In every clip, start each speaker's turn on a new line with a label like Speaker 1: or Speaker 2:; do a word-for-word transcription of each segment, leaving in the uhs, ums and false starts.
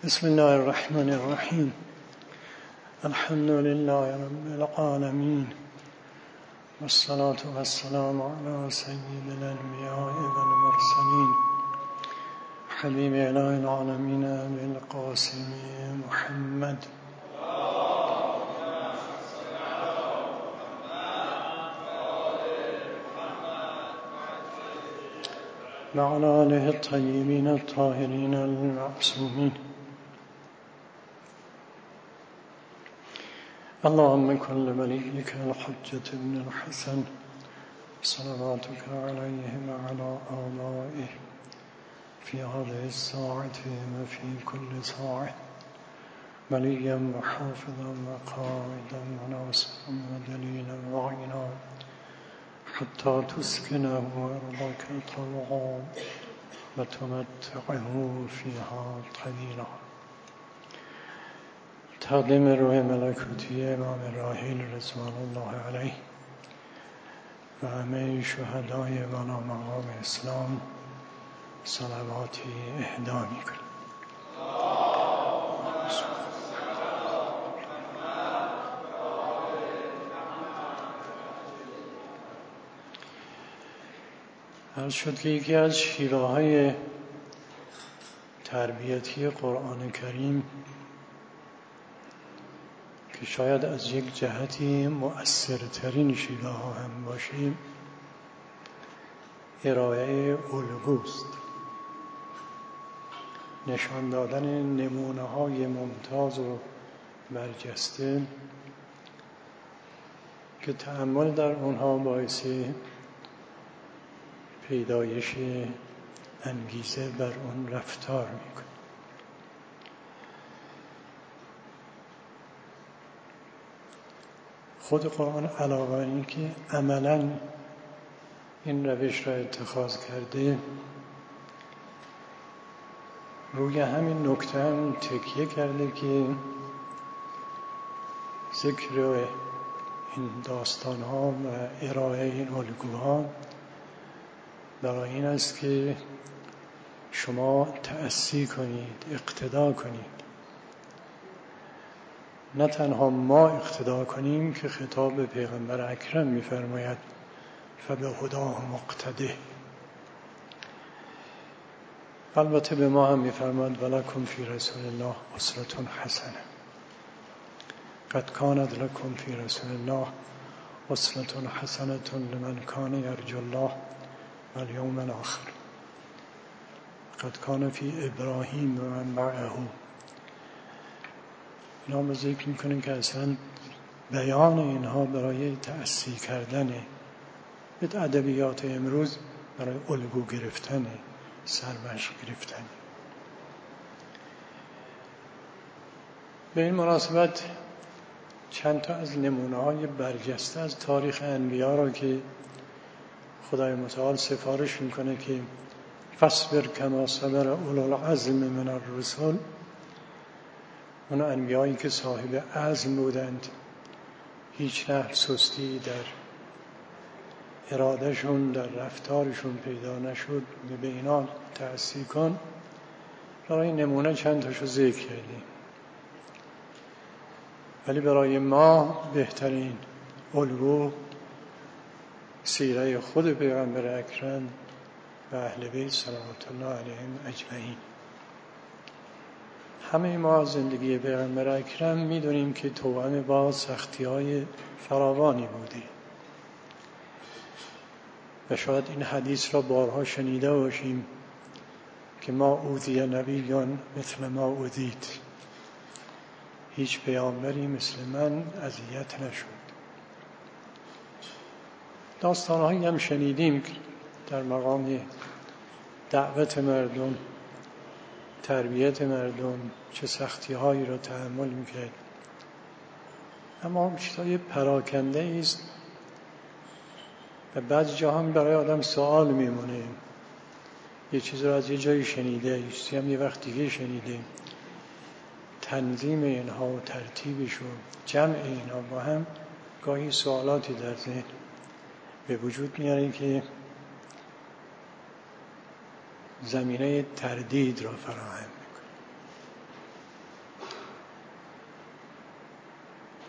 Speaker 1: بسم الله الرحمن الرحیم. الحمد لله رب العالمین والصلاة والسلام على سید الانبیاء والمرسلین حبیب اله العالمین بالقاسم محمد وعلى آله الطیبین الطاهرین المعصومین. اللهم كن لوليك الحجة بن الحسن صلواتك عليه وعلى آبائه في هذه الساعة وفي كل ساعة وليا وحافظا وقائدا وناصرا ودليلا وعينا حتى تسكنه أرضك طوعا وتمتعه فيها طويلا. تقدیم روح ملکوتی امام راحل رضوان الله علیه و همه شهدای والا مقام اسلام صلواتی اهدا میکنم. عرض شد که یکی از شیوه‌های تربیتی قرآن کریم که شاید از یک جهتی مؤثرترین شیوه ها هم باشه، ارائه الگوست، نشان دادن نمونه های ممتاز و برجسته که تأمل در اونها باعث پیدایش انگیزه بر اون رفتار میکنه. خود قرآن علاوه بر این که عملاً این روش را اتخاذ کرده، روی همین نکته هم تکیه کرده که ذکر این داستان‌ها و ارائه این الگوها برای این است که شما تأسی کنید، اقتدا کنید. نه تنها ما اقتدا کنیم که خطاب به پیغمبر اکرم می‌فرماید فبهداه مقتده، البته به ما هم می‌فرماید ولکم فی رسول الله اسوة حسنه، قد کانت لکم فی رسول الله اسوة حسنة لمن کان یرجو الله والیوم الآخر، قد کان فی ابراهیم و من معه. اینا ما ذکر میکنیم که اصلا بیان اینها برای تأسی کردن به ادبیات امروز، برای الگو گرفتن، سرمشق گرفتن. به این مناسبت چند تا از نمونه های برجسته از تاریخ انبیا را که خدای متعال سفارش میکنه که فاصبر کما صبر اولو العزم من الرسل، اون انبیایی که صاحب عزم بودند، هیچ نحو سستی در ارادهشون، در رفتارشون پیدا نشد، به اینا تأسی کن. برای نمونه چند تاشو ذکر کردیم، ولی برای ما بهترین الگو سیره خود پیغمبر اکرم و اهل بیت صلوات الله علیهم اجمعین. همه ما زندگی پیغمبر اکرم میدونیم که توأم با سختی‌های فراوانی بوده و شاید این حدیث را بارها شنیده باشیم که ما اوذی نبیان مثل ما اوذیت، هیچ پیامبری مثل من اذیت نشد. داستان‌هایی هم شنیدیم که در مقام دعوت مردم، تربیت مردم، چه سختی‌هایی را تحمل می‌کرد. اما چیزای پراکنده است و بعضی جاها برای آدم سوال میمونه. یه چیز رو از یه جایی شنیده، یه چیزی هم یه وقت دیگه شنیده. تنظیم اینها و ترتیبش و جمع اینها با هم گاهی سوالاتی در ذهن به وجود میاره که زمینه تردید را فراهم میکنه.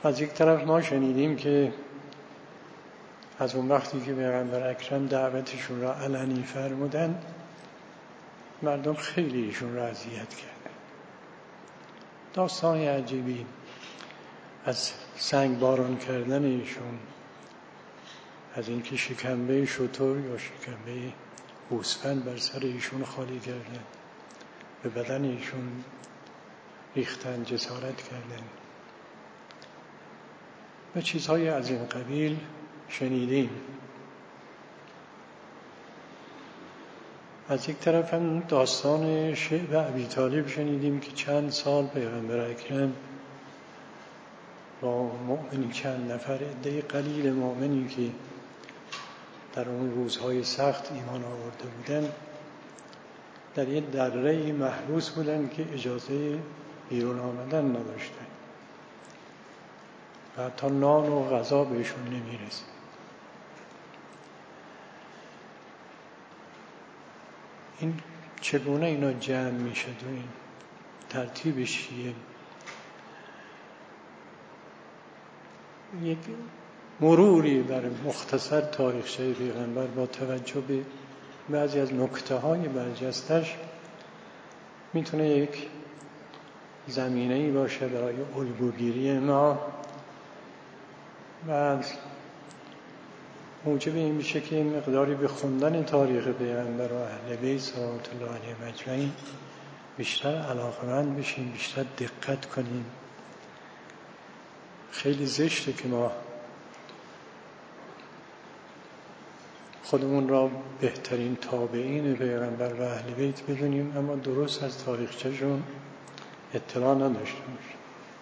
Speaker 1: از یک طرف ما شنیدیم که از اون وقتی که پیغمبر اکرم دعوتشون را علنی فرمودن، مردم خیلی ایشون را اذیت کردن. داستان عجیبی از سنگ باران کردن ایشون، از اینکه شکمبه شتر یا شکمبه گوسفند بر سر ایشون خالی کردن، به بدن ایشون ریختن، جسارت کردن و چیزهای از این قبیل شنیدیم. از یک طرف هم داستان شعب ابی طالب شنیدیم که چند سال پیغمبر اکرم با مؤمنی چند نفر، عده قلیل مؤمنی که در اون روزهای سخت ایمان آورده بودن، در یک دره محبوس بودن که اجازه بیرون آمدن نداشتن و حتی نان و غذا بهشون نمیرسید. این چگونه اینا جمع میشد و این ترتیبش چیه؟ یک مروری بر مختصر تاریخچه پیغمبر با توجه به بعضی از نکته‌های برجستش میتونه یک زمینه‌ای باشه برای الگوگیری ما و موجب این میشه که این مقداری به خوندن تاریخ پیغمبر و اهل بیت صلوات الله علیهم اجمعین بیشتر علاقه‌مند بشیم، بیشتر دقت کنیم. خیلی زشته که ما خودمون را بهترین تابعین پیغمبر و اهل بیت بدونیم اما درست از تاریخچه‌شون اطلاع نداشته باشیم.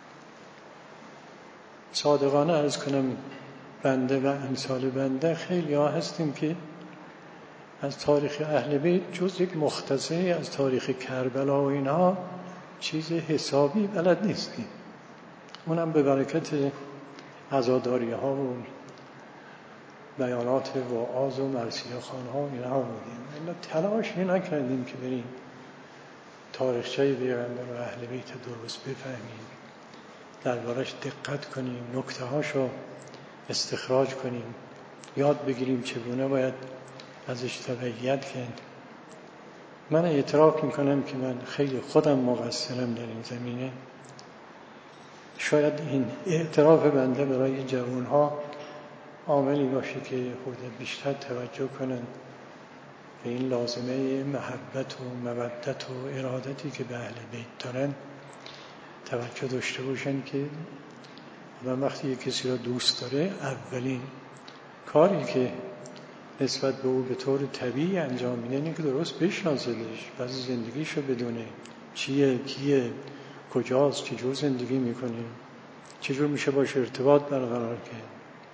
Speaker 1: صادقانه عرض کنم بنده و امثال بنده خیلی ها هستیم که از تاریخ اهل بیت جز یک مختصری از تاریخ کربلا و اینها چیز حسابی بلد نیستیم. اونم به برکت عزاداری ها و بیانات وعاظ و مرثیه خوان ها اینها بودیم. الا تلاشی نکردیم که بریم تاریخچه پیغمبر و اهل بیت درست بفهمیم، دربارش دقت کنیم، نکته هاشو استخراج کنیم، یاد بگیریم چگونه باید ازش تبعیت کرد. من اعتراف میکنم که من خیلی خودم مقصرم در این زمینه. شاید این اعتراف بنده برای جوانها عاملی باشه که خود بیشتر توجه کنن به این لازمه محبت و مودت و ارادتی که به اهل بیت دارن توجه داشته باشن که آدم وقتی یک کسی را دوست داره اولین کاری که نسبت به او به طور طبیعی انجام میده اینه که درست بشناسدش، بعضی زندگیشو بدونه، چیه، کیه، کجاست، چجور زندگی میکنه، چجور میشه باشه ارتباط برقرار کرد.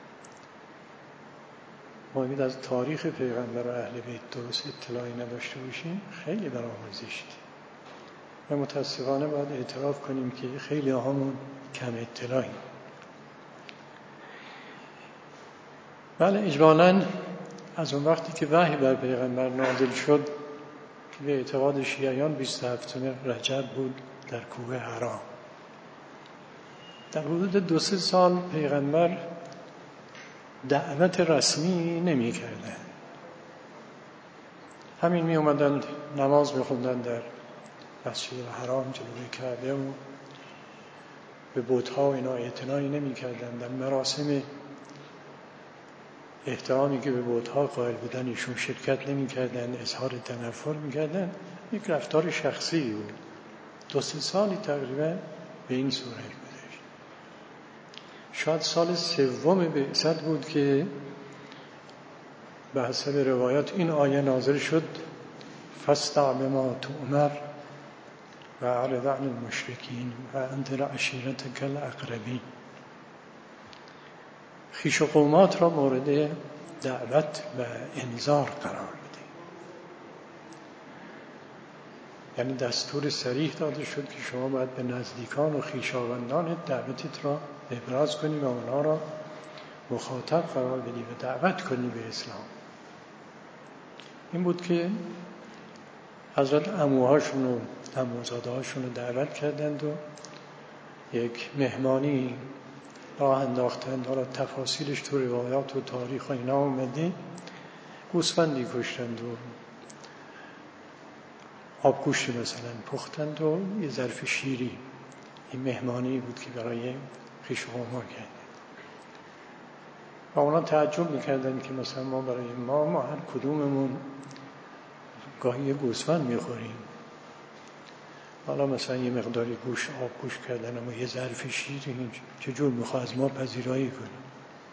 Speaker 1: ما اگه از تاریخ پیغمبر و اهل بیت درست اطلاعی نداشته باشیم خیلی برامون زشته و متاسفانه باید اعتراف کنیم که خیلی هامون کم اطلاعیم. بله، اجمالاً از اون وقتی که وحی بر پیغمبر نازل شد که به اعتقاد شیعیان بیست و هفتم رجب بود در کوه حرا، در حدود دو سه سال پیغمبر دعوت رسمی نمی کردن. همین می اومدن نماز بخوندن در مسجد الحرام جلوی کعبه و به بت‌ها و اینا اعتنایی نمی کردن. در مراسم احترامی که به بت‌ها قائل بودن ایشون شرکت نمی کردن، اظهار تنفر می کردن. یک رفتار شخصی بود. دو سه سالی تقریبا به این صورت گذشت. شاید سال سوم بعثت بود که به حسب روایات این آیه نازل شد: فاصدع بما تؤمر و اعرض عن المشرکین و انذر عشیرتک الاقربین. خویش و قومات را مورد دعوت و انذار قرار بده. یعنی دستور صریح داده شد که شما باید به نزدیکان و خویشاوندان دعوتت را ابراز کنی و اونها را مخاطب قرار بدی و دعوت کنی به اسلام. این بود که حضرت عموهاشون و عموزاده هاشون رو دعوت کردند و یک مهمانی راه انداختند. حالا تفاصیلش تو روایات و تاریخ و اینا اومده. گوسفندی کشتند و آبگوشت مثلا پختند و یه ظرف شیری، این مهمانی بود که برای خویش و قوما کرد. و اونا تعجب میکردن که مثلا ما برای ما ما هر کدوممون گاهی یه گوسفند میخوریم، حالا مثلا یه مقداری گوشت آبگوشت کردن، اما یه ظرف شیری چجور میخواد از ما پذیرایی کنیم؟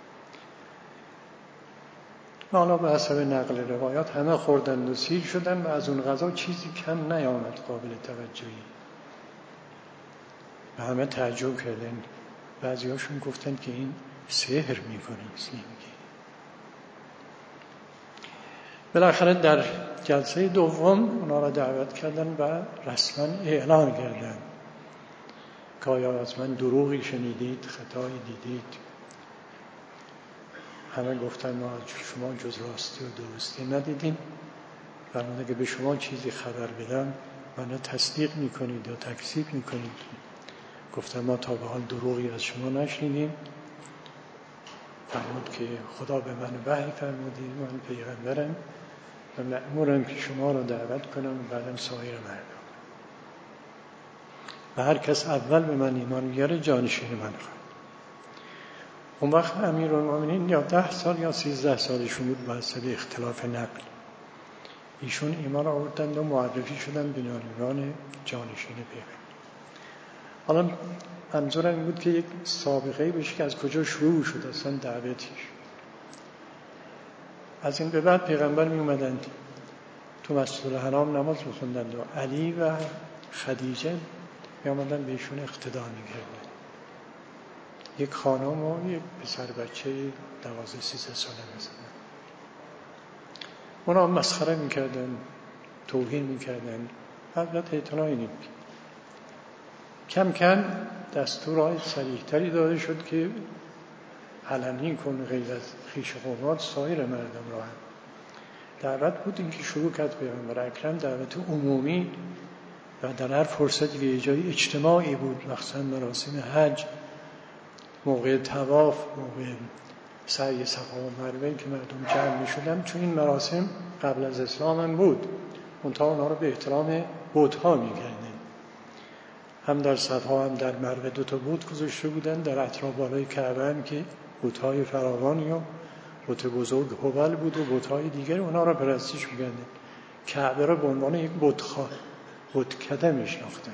Speaker 1: حالا به حسب نقل روایات همه خوردند و سیر شدن و از اون غذا چیزی کم نیامد قابل توجهی. و همه تعجب کردن. بعضی هاشون گفتن که این سحر میکنه مثل این میگه. بالاخره در جلسه دوم اونا را دعوت کردن و رسما اعلان کردن که آیا از من دروغی شنیدید، خطایی دیدید؟ همه گفتن ما از شما جز راستی و درستی ندیدیم. فرمود اگه به شما چیزی خبر بدم منو تصدیق میکنید یا تکذیب میکنید؟ گفتن ما تا به حال دروغی از شما نشنیدیم. فرمود که خدا به من وحی فرمودی، من پیغمبرم و مأمورم که شما رو دعوت کنم و بعدم سایر مردم، و هر کس اول به من ایمان بیاره جانشین من خواهد. اون وقت امیرالمومنین یا ده سال یا سیزده سالشون بود به حسب اختلاف نقل. ایشون ایمان آوردند و معرفی شدن به عنوان جانشین پیغمبر. حالا منظورم این بود که یک سابقه بشه که از کجا شروع شد اصلا دعوتش. از این به بعد پیغمبر می اومدند تو مسجد الحرام نماز می‌خوندند و علی و خدیجه می اومدن بهشون اقتدا می‌کردند. یک خانم و یک پسر بچه دوازده سیزده ساله مثلا. اونا مسخره می‌کردن، توهین می‌کردن، البته اطلاعی نمی‌کردن. کم کم دستورهای صریح‌تری داده شد که علنی کن غیر از خویش قومات سایر مردم را هم. دعوت بود این که شروع کرد پیغمبر اکرم، دعوت عمومی و در هر فرصتی که یه جای اجتماعی بود، مخصوصا مراسم حج، موقع طواف، موقع سعی صفا و مروه که مردم جمع می شدن، چون این مراسم قبل از اسلام هم بود، منتها اونا رو به احترام بت‌ها می کردن. هم در صفا هم در مروه دو تا بت گذاشته بودن، در اطراف بالای کعبه هم که بت‌های فراوانی و بت بزرگ هبل بود و بت‌های دیگر، اونا را پرستش می‌کردن. کعبه را به عنوان یک بتخواه، بتکده می‌شناختن.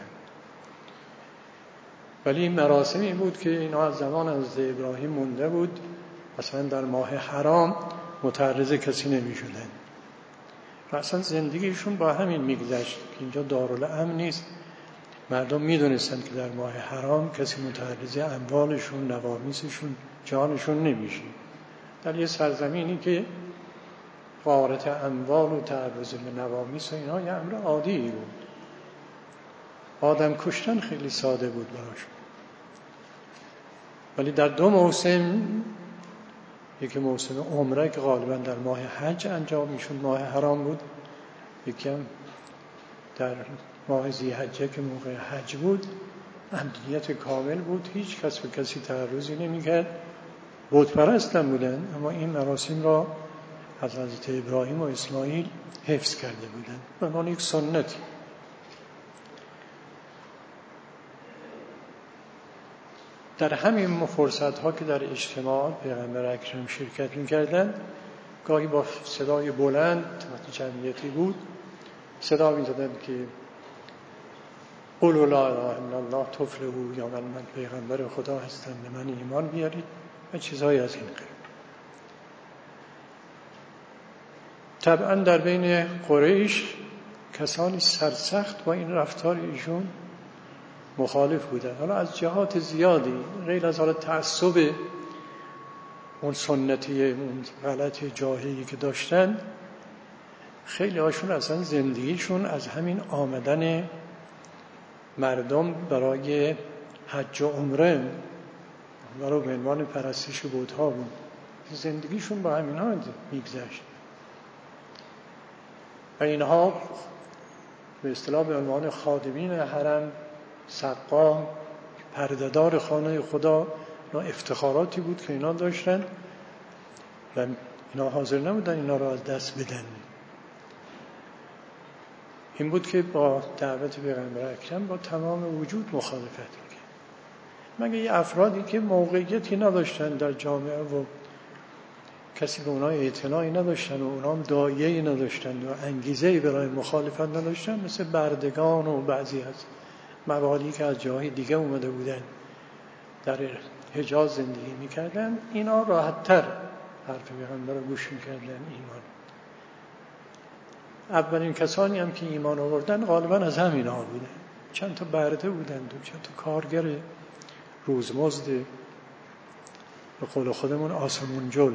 Speaker 1: ولی این مراسم این بود که اینا از زمان از ابراهیم مونده بود. مثلا در ماه حرام متعرض کسی نمی‌شدن. و اصلا زندگیشون با همین می‌گذشت که اینجا دارالامن نیست. مردم می‌دونستن که در ماه حرام کسی متعرض اموالشون، نوامیسشون، جانشون نمیشه. در یه سرزمینی که غارت اموال و تعرض به نوامیس و اینا یه امر عادی بود. آدم کشتن خیلی ساده بود براشون. ولی در دو موسم، یکی موسم عمره که غالبا در ماه حج انجام میشد، ماه حرام بود، یکی هم در ماه ذی‌حجه که موقع حج بود، امنیت کامل بود، هیچ کس به کسی تعرضی نمی‌کرد. بت پرست هم بودن، اما این مراسم را از حضرت ابراهیم و اسماعیل حفظ کرده بودن به عنوان یک سنتی. در همین فرصت‌ها که در اجتماع پیغمبر اکرم شرکت می‌کردند، گاهی با صدای بلند وقتی جمعیتی بود صدا می‌زدند که قولوا لا اله الا الله تفلحوا، یا من من پیغمبر خدا هستم به من ایمان بیارید و چیزهای از این قبیل. طبعا در بین قریش کسانی سرسخت با این رفتار ایشون مخالف بودن، حالا از جهات زیادی، غیر از حالا تعصب اون سنتی، اون غلط جاهلی که داشتن. خیلی هاشون اصلا زندگیشون از همین آمدن مردم برای حج و عمره برای به عنوان پرستش بت‌ها بود. زندگیشون با همین ها میگذشت و اینها به اصطلاح به عنوان خادمین حرم، سقا، پردهدار خانه خدا اینا افتخاراتی بود که اینا داشتن و اینا حاضر نبودن اینا رو از دست بدن. این بود که با دعوت پیغمبر اکرم با تمام وجود مخالفت می‌کرد. مگه یه افرادی که موقعیتی نداشتن در جامعه و کسی به اونها اعتنایی نداشتن و اونها هم داعیه‌ای نداشتن و انگیزه‌ای برای مخالفت نداشتن، مثل بردگان و بعضی از موالی که از جاهای دیگه اومده بودن در حجاز زندگی میکردن، اینا راحت‌تر حرف پیغمبر رو گوش میکردن. ایمان اولین کسانی هم که ایمان آوردن غالبا از همین ها بودن، چند تا برده بودن و چند تا کارگر روزمزد، به قول خودمون آسمون جل.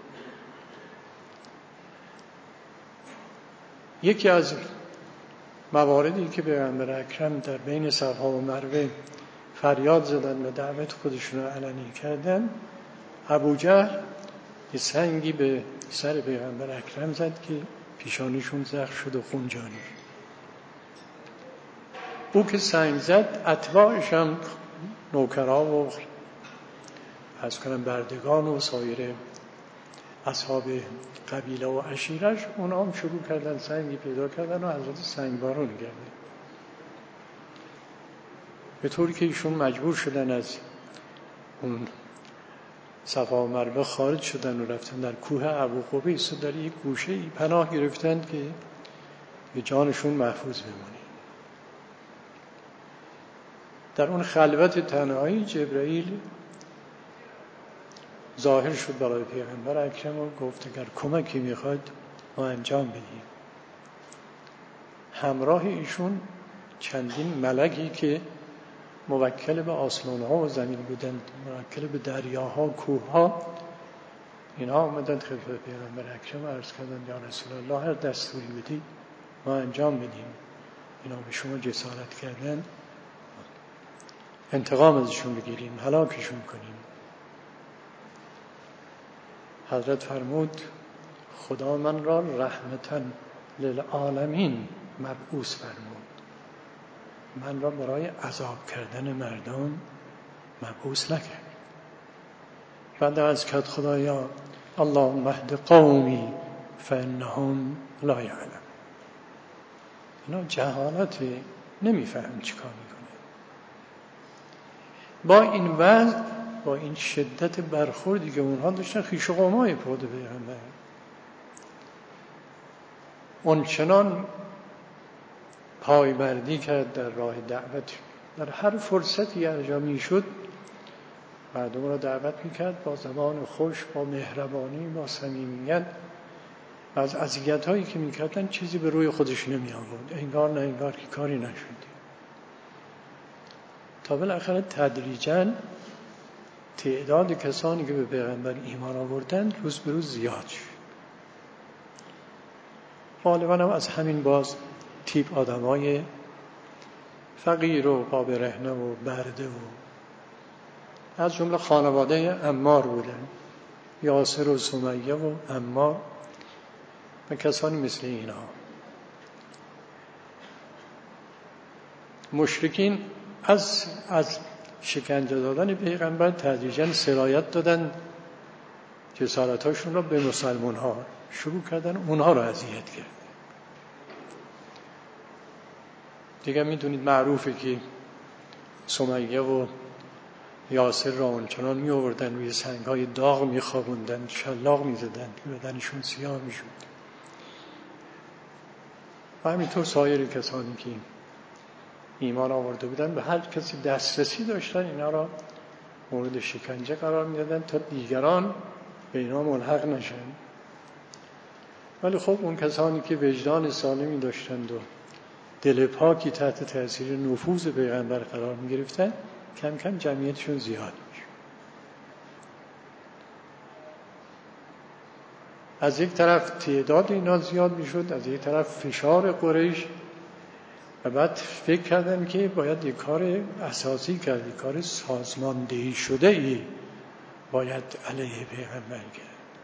Speaker 1: یکی از مواردی که پیغمبر اکرم در بین صفا و مروه فریاد زدن و دعوت خودشون رو علنی کردن، ابوجهل یه سنگی به سر پیغمبر اکرم زد که پیشانیشون زخم شد و خون جاری. او که سنگ زد، اتباعش هم نوکرها و از کنم بردگان و سایر اصحاب قبیله و عشیرش، اونا هم شروع کردن سنگی پیدا کردن و حضرت سنگبارون کردن، به طوری که ایشون مجبور شدن از اون صفا و مروه خارج شدن و رفتن در کوه ابوقبیس و در یک گوشه ای پناه گرفتن که به جانشون محفوظ بمونه. در اون خلوت تنهایی جبرائیل ظاهر شد برای پیغمبر اکرم و گفت اگر کمکی میخواد ما انجام بدیم. همراه ایشون چندین ملکی که موکل به آسمان ها و زمین بودند، موکل به دریاها و کوه ها، اینا آمدند خدمت پیغمبر اکرم عرض کردند یا رسول الله هر دستوری بدید ما انجام بدیم. اینا به شما جسارت کردن، انتقام ازشون بگیریم، هلاکشون کنیم. حضرت فرمود خدا من را رحمتاً للعالمین مبعوث فرمود، من را برای عذاب کردن مردم مبعوث نکرد. بعد از کد خدایا اللهم اهد قومی فانهم لا یعلمون. اینا جهالت، نمیفهم چی کار میکنه. با این وضع، با این شدت برخوردی که اونها داشتن، خویش و قومای پود پیغمبر، اون چنان پایبردی کرد در راه دعوت، در هر فرصتی ارجا میشد مردم را دعوت میکرد با زبان خوش، با مهربانی، با صمیمیت. از اذیت‌هایی که میکردن چیزی به روی خودش نمی آورد، انگار نه انگار که کاری نشد، تا بالاخره تدریجاً تعداد کسانی که به پیغمبر ایمان آوردند روز به روز زیاد شد. غالباً هم از همین باز تیپ آدمای فقیر و پا برهنه و برده و از جمله خانواده عمار بودن، یاسر و سمیه و عمار و کسانی مثل اینا. مشرکین از از شکنجه دادن پیغمبر تدریجاً سرایت دادن جسارتاشون را به مسلمان ها، شروع کردن اونها را اذیت کرد. دیگه میدونید معروفه که سمیه و یاسر را اونچنان می آوردن روی سنگ‌های داغ می خوابوندن، شلاق می زدن که بدنشون سیاه می شد. و همینطور سایر کسانی که ایمان آورده بودن به هر کسی دسترسی داشتن اینا را مورد شکنجه قرار می دادن تا دیگران به اینا ملحق نشن. ولی خب اون کسانی که وجدان سالمی داشتند و دل پاکی تحت تاثیر نفوذ پیغمبر قرار می گرفتن، کم کم جمعیتشون زیاد میشه. از یک طرف تعداد اینا زیاد میشد، از یک طرف فشار قریش، و بعد فکر کردن که باید یک کار اساسی کرد، یک کار سازماندهی شده ای باید علیه پیغمبر کرد.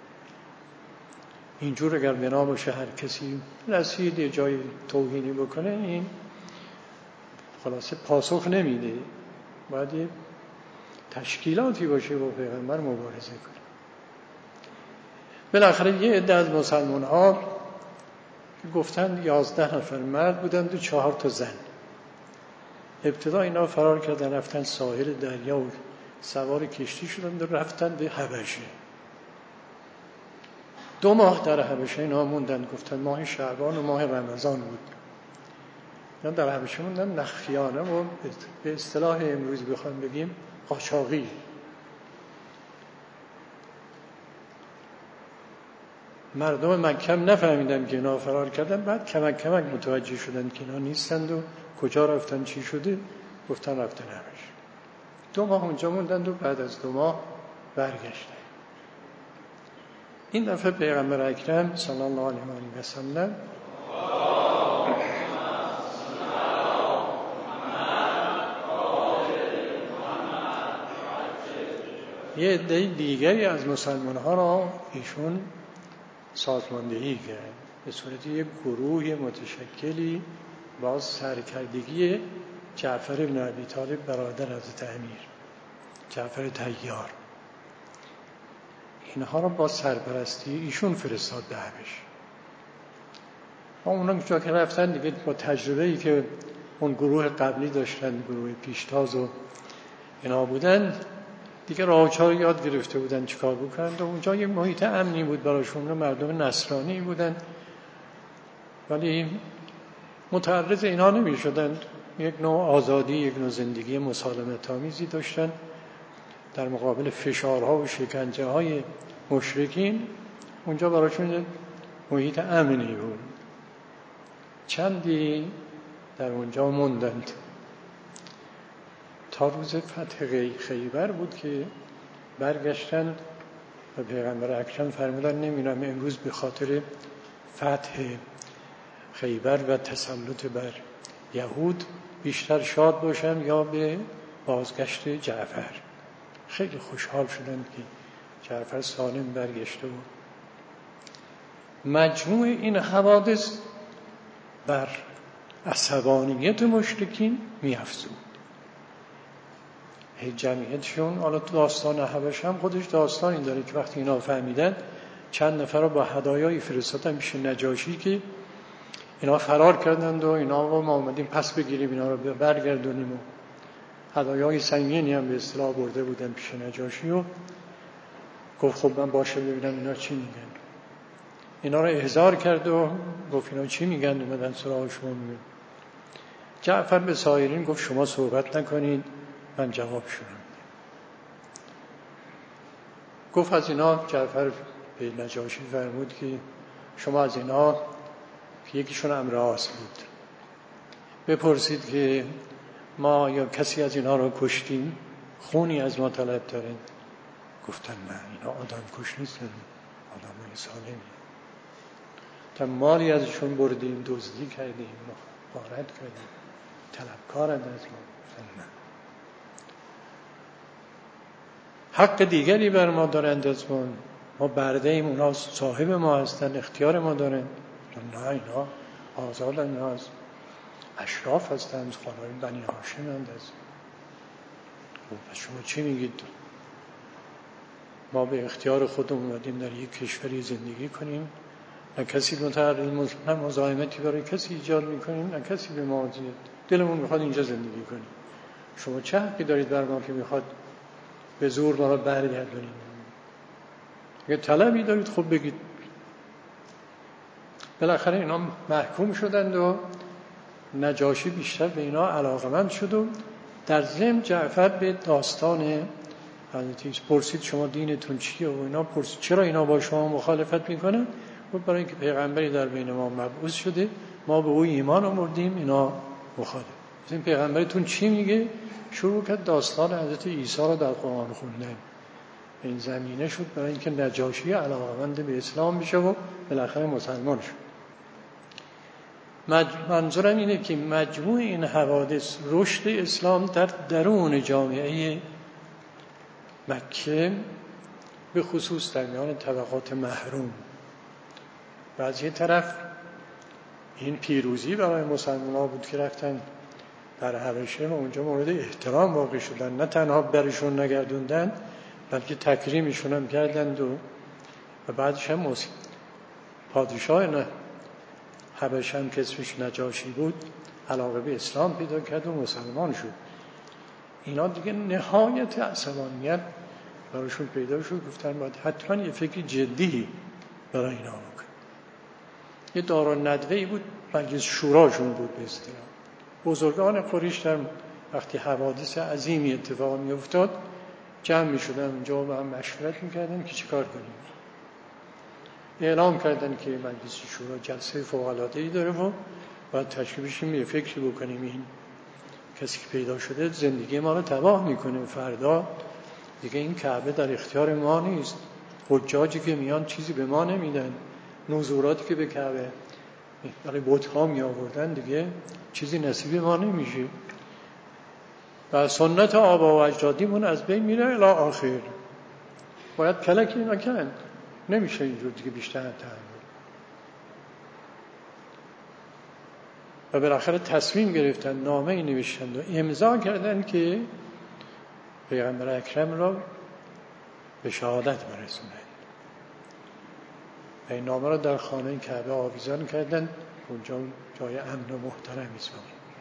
Speaker 1: اینجور اگر بنا باشه هر کسی رسید یه جای توهینی بکنه، این خلاصه پاسخ نمیده، باید یه تشکیلاتی باشه با پیغمبر مبارزه کنه. بالاخره یه عده از مسلمان ها گفتن یازده نفر مرد بودند و چهار تا زن. ابتدا اینا فرار کردن رفتن ساحل دریا و سوار کشتی شدند و رفتن به حبشه. دو ماه در حبشه اینا موندن، گفتن ماه شعبان و ماه رمضان بود. اینا در حبشه موندن مخفیانه و به اصطلاح امروز بخوام بگیم قاچاقی. مردم مکه نفهمیدن که اینا فرار کردن، بعد کمک کمک متوجه شدن که اینا نیستند و کجا رفتن چی شده، گفتن رفتن حبشه. دو ماه اونجا موندن و بعد از دو ماه برگشتن. این دفعه پیغمبر اکرم صلی الله علیه و سلم یه عده دیگری از مسلمان ها را ایشون سازماندهی کرد به صورت یک گروه متشکلی با سرکردگی جعفر بن ابی طالب برادر حضرت امیر، جعفر طیار. اینها را با سرپرستی ایشون فرستاد به حبشه. و اونا جا که رفتن دیگه با تجربه‌ای که اون گروه قبلی داشتن، گروه پیشتاز و اینا بودن، دیگه راه‌ها رو یاد گرفته بودن چیکار بکنن. و اونجا یه محیط امنی بود براشون، مردم نصرانی بودن ولی متعرض اینا نمی شدن. یک نوع آزادی، یک نوع زندگی مسالمت آمیزی داشتن در مقابل فشارها و شکنجه های مشرکین. اونجا براشون محیط امنی بود. چندی در اونجا موندند تا روز فتح خیبر بود که برگشتند و پیغمبر اکرم فرمودن نمیدونم امروز به خاطر فتح خیبر و تسلط بر یهود بیشتر شاد باشم یا به بازگشت جعفر. خیلی خوشحال شدند که جعفر سالم برگشته بود. مجموع این حوادث بر عصبانیت مشرکین می‌افزود. جمعیتشون، حالا تو داستان حبشه هم خودش داستانی داره که وقتی اینا فهمیدن چند نفر رو با هدایایی فرستادن پیش نجاشی که اینا فرار کردند و اینا رو ما اومدیم پس بگیریم، اینا رو برگردونیم. و هدایای سنگینی هم به اصطلاح برده بودن پیش نجاشی و گفت خب من باشه ببینم اینا چی میگن. اینا رو احضار کرد و گفت اینا چی میگن، اومدن سراغ شما میگن. جعفر به سایرین گفت شما صحبت نکنید، من جواب شدم. گفت از اینا، جعفر به نجاشی فرمود که شما از اینا که یکیشون امرآس بود بپرسید که ما یا کسی از اینا رو کشتیم، خونی از ما طلب دارن. گفتن نه، اینا آدم کش نیستن، آدم های سالمی. تا مالی ازشون بردیم، دزدی کردیم، غارت کردیم، طلبکارند از ما. گفتن نه، حق دیگری بر ما دارند از ما، ما برده ایم، اونا صاحب ما هستن، اختیار ما دارن. نه، اینا آزادن، اینا از اشراف هستن، از خانه بنی هاشم هستند. پس شما چی میگید؟ ما به اختیار خودمون اومدیم در یک کشوری زندگی کنیم، نه کسی متعرض، نه مزاحمتی برای کسی ایجاد میکنیم، نه کسی به ما زیاد. دلمون میخواد اینجا زندگی کنیم. شما چه حقی دارید بر ما که میخواد به زور ما را برگردونید؟ اگه طلبی دارید خب بگید. بالاخره اینا محکوم شدند و نجاشی بیشتر به اینا علاقمند شد و در ضمن جعفر به داستان حضرت عیسی پرسید شما دینتون چیه و اینا پرسید چرا اینا با شما مخالفت میکنن؟ و برای اینکه پیغمبری در بین ما مبعوث شده، ما به او ایمان آوردیم، اینا مخالف. این پیغمبرتون چی میگه؟ شروع کرد داستان حضرت عیسی را در قرآن خوندن. این زمینه شد برای اینکه نجاشی علاقمند به اسلام بشه و بالاخره مسلمان شد. منظورم اینه که مجموع این حوادث رشد اسلام در درون جامعه مکه، به خصوص در میان طبقات محروم، و از یه طرف این پیروزی برای مسلمان‌ها بود که رفتن در حبشه و اونجا مورد احترام واقع شدن، نه تنها برشون نگردوندن بلکه تکریمشون هم کردند و و بعدش هم موسیقی پادشاه نه حبشه هم که اسمش نجاشی بود علاقه به اسلام پیدا کرد و مسلمان شد. اینا دیگه نهایت عصبانیت براشون پیدا شد، گفتن باید حتما یه فکر جدی برای اینا بکن. یه دارالندوه‌ای بود، مجلس شوراشون بود به اصطلاح. بزرگان قریش در وقتی حوادث عظیمی اتفاق می افتاد جمع می شدن اونجا و هم مشورت می کردن که چیکار کنیم. اعلام کردن که مجلس شورا جلسه فوق‌العاده‌ای داره و باید تشکیل بشیم یه فکری بکنیم، این کسی که پیدا شده زندگی ما رو تباه میکنه، فردا دیگه این کعبه در اختیار ما نیست، حجاجی که میان چیزی به ما نمیدن، نذوراتی که به کعبه برای بت‌ها می آوردن دیگه چیزی نصیب ما نمیشه و سنت آبا و اجدادیمون از بین میره الی آخر. باید کلک اینا کن، نمیشه اینجور دیگه بیشتر تحمل. و بالاخره تصمیم گرفتن، نامه ای نوشتند و امضا کردن که پیغمبر اکرم را به شهادت برسونند. و این نامه را در خانه کعبه آویزان کردند، اونجا جای امن و محترمی است.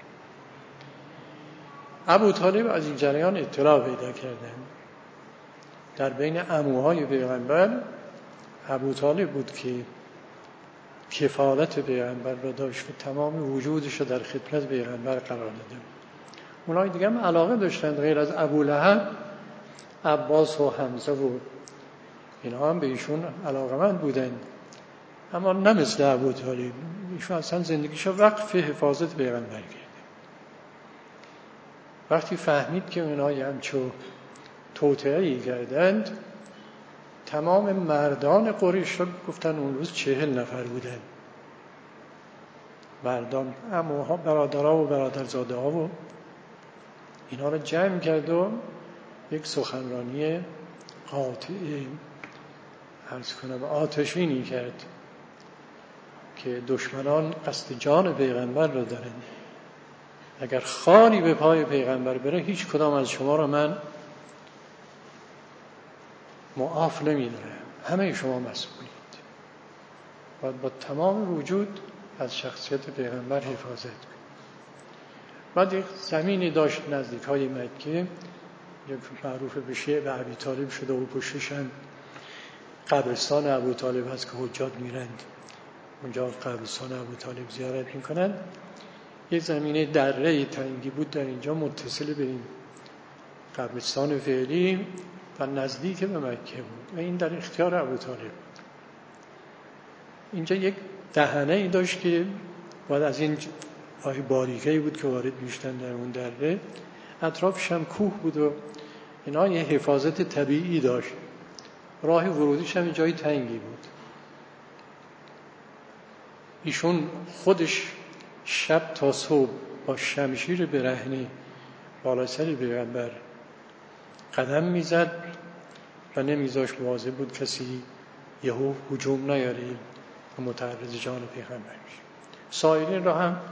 Speaker 1: ابو طالب از این جریان اطلاع پیدا کردند. در بین عموهای پیغمبر ابو طالب بود که کفالت پیغمبر را داشت و تمام وجودش را در خدمت پیغمبر قرار داده. اونای دیگه هم علاقه داشتند، غیر از ابو لهب، عباس و حمزه و اینا هم به ایشون علاقه‌مند بودند، اما نه مثل ابو طالب. ایشون اصلا زندگیش را وقف حفاظت پیغمبر کرد. وقتی فهمید که اونا همچو توطئه‌ای کردند، تمام مردان قریش را گفتن، اون روز چهل نفر بودند، مردان، عموها، برادرها و برادرزاده ها و اینا را جمع کرد و یک سخنرانی قاطع عرض کنم آتشینی کرد که دشمنان قصد جان پیغمبر را دارند. اگر خاری به پای پیغمبر بره هیچ کدام از شما را من معاف نمی‌دارم، همه شما مسئولید. باید با تمام وجود از شخصیت پیغمبر حفاظت کنید. بعد یک زمینی داشت نزدیک های مکه، یک معروف به شیعه ابی طالب شده و پشتش هم قبرستان ابو طالب هست که حجاج میرند اونجا قبرستان ابو طالب زیارت میکنند. یک زمینه دره تنگی بود در اینجا متصل به این قبرستان فعلی و نزدیک به مکه بود و این در اختیار ابو طالب. اینجا یک دهنه ای داشت که بعد از این راه باریکه‌ای بود که وارد میشدن در اون دره، اطرافش هم کوه بود و اینا یه حفاظت طبیعی داشت، راه ورودیش هم جای تنگی بود. ایشون خودش شب تا صبح با شمشیر برهنه بالا سر پیغمبر قدم میزد و نمیذاش مواظب بود کسی یهو هجوم نیاره و متعرض جان پیغمبر میشه. سایرین را هم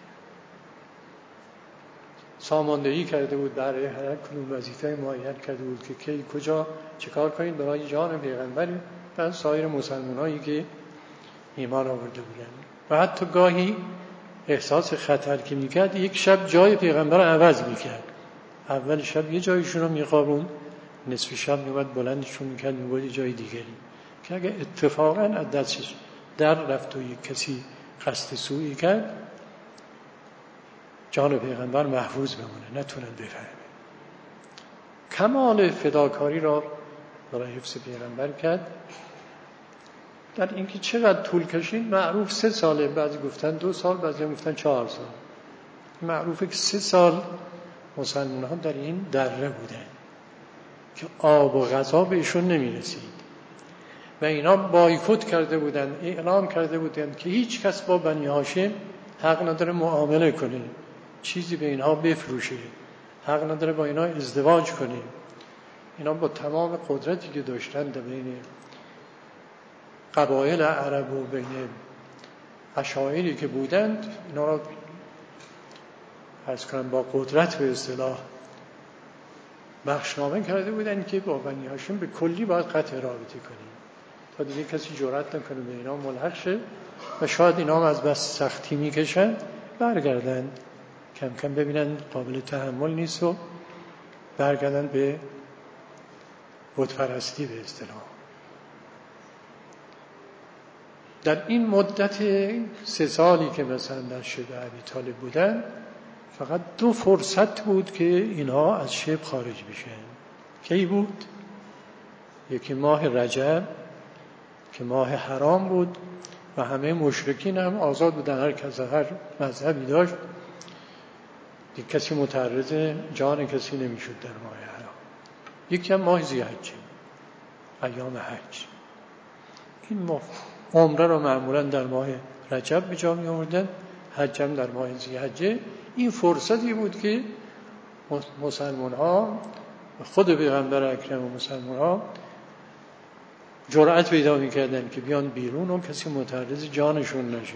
Speaker 1: ساماندهی کرده بود، برای هر کدوم وظیفه معین کرده بود که کی کجا چیکار کنید برای جان پیغمبر و سایر مسلمانایی که ایمان آورده بودند. و حتی گاهی احساس خطر که میکرد یک شب جای پیغمبر عوض میکرد، اول شب یه جایشون رو میخوابوند، نصف شب میومد بلندشون میکرد میبرد یه جای دیگری که اگه اتفاقا از دستش در رفت و یک کسی قصد سوئی کرد جان پیغمبر محفوظ بمونه، نتونن بفهمه. کمال فداکاری را برای حفظ پیغمبر کرد. در اینکه چقدر طول کشید معروف سه ساله، بعضی گفتن دو سال، بعضی گفتن چهار سال. معروفه که سه سال مسلمان ها در این دره بودن که آب و غذا بهشون نمی رسید و اینا بایکوت کرده بودن، اعلام کرده بودن که هیچ کس با بنی هاشم حق نداره معامله کنه، چیزی به اینها بفروشه، حق نداره با اینا ازدواج کنه. اینا با تمام قدرتی که داشتن در بین قبایل عرب و بین عشایری که بودند اینا را عرض کنم با قدرت به اصطلاح بخشنامه کرده بودن که با بنی هاشم به کلی باید قطع رابطه کنیم تا دیگه کسی جرأت نکنه به اینا ملحق شه و شاید اینا هم از بس سختی میکشن برگردن کم کم ببینن قابل تحمل نیست و برگردن به بتپرستی به اصطلاح. در این مدت سه سالی که مثلا در شبه ابی طالب بودن فقط دو فرصت بود که اینها از شبه خارج بشن. کی بود؟ یکی ماه رجب که ماه حرام بود و همه مشرکین هم آزاد بودن، هر کس هر مذهبی داشت، دیگه کسی متعرض جان کسی نمیشد در ماه حرام. یکی هم ماه ذی‌حجه، ایام حج. این ماه عمره رو معمولا در ماه رجب به جا می آوردن، حج هم در ماه ذی‌حجه. این فرصتی بود که مسلمان ها، خود پیغمبر اکرم و مسلمان ها جرأت پیدا می‌کردن که بیان بیرون و کسی متعرض جانشون نشه.